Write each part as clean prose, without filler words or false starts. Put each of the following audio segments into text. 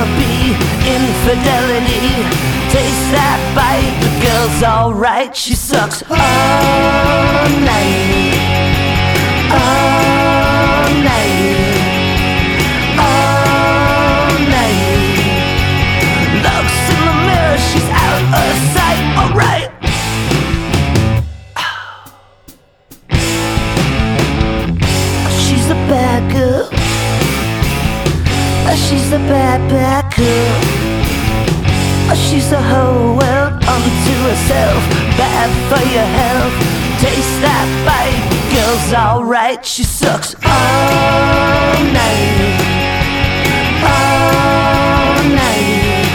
wanna be infidelity. Taste that bite, the girl's alright. She sucks all night, all night, all night. Looks in the mirror, she's out of sight. Alright. She's a bad girl. She's a bad, bad girl. She's a whole world unto herself. Bad for your health. Taste that bite, girl's alright. She sucks all night, all night,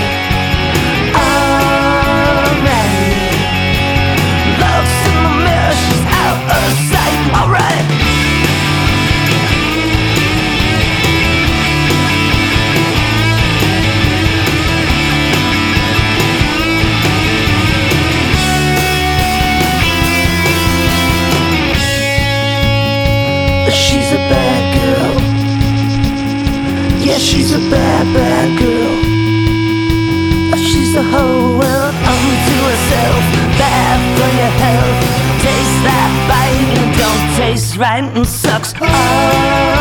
all night. Looks in the mirror, she's out of sight. Alright. She's a bad girl. Yeah, she's a bad, bad girl. She's a whole world unto herself. Bad for your health. Taste that bite and don't taste right and sucks all